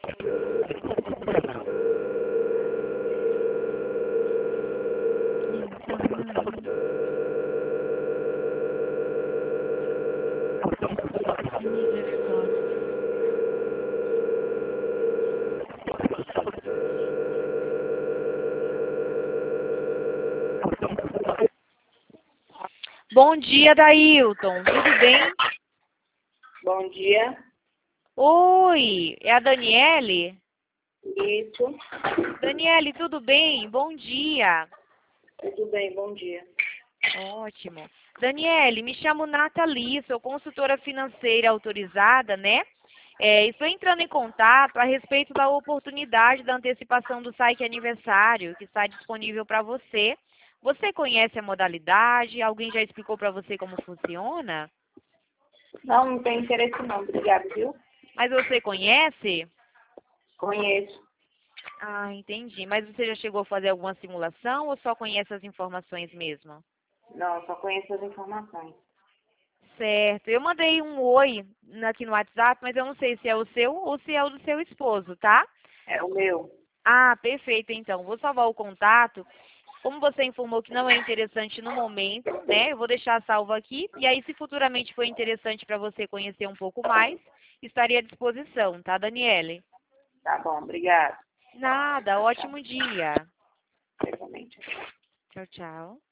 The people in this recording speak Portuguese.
Bom dia, Dailton. Tudo bem? Bom dia. Oi, é a Daniele? Isso. Daniele, tudo bem? Bom dia. Tudo bem, bom dia. Ótimo. Daniele, me chamo Nathalie, sou consultora financeira autorizada, né? Estou entrando em contato a respeito da oportunidade da antecipação do Saque Aniversário, que está disponível para você. Você conhece a modalidade? Alguém já explicou para você como funciona? Não tem interesse não, obrigado, viu? Mas você conhece? Conheço. Ah, entendi. Mas você já chegou a fazer alguma simulação ou só conhece as informações mesmo? Não, só conheço as informações. Certo. Eu mandei um oi aqui no WhatsApp, mas eu não sei se é o seu ou se é o do seu esposo, tá? É o meu. Ah, perfeito, então. Vou salvar o contato. Como você informou que não é interessante no momento, né? Eu vou deixar salvo aqui. E aí, se futuramente for interessante para você conhecer um pouco mais, estaria à disposição, tá, Daniele? Tá bom, obrigado. Nada, ótimo dia. Exatamente. Tchau, tchau.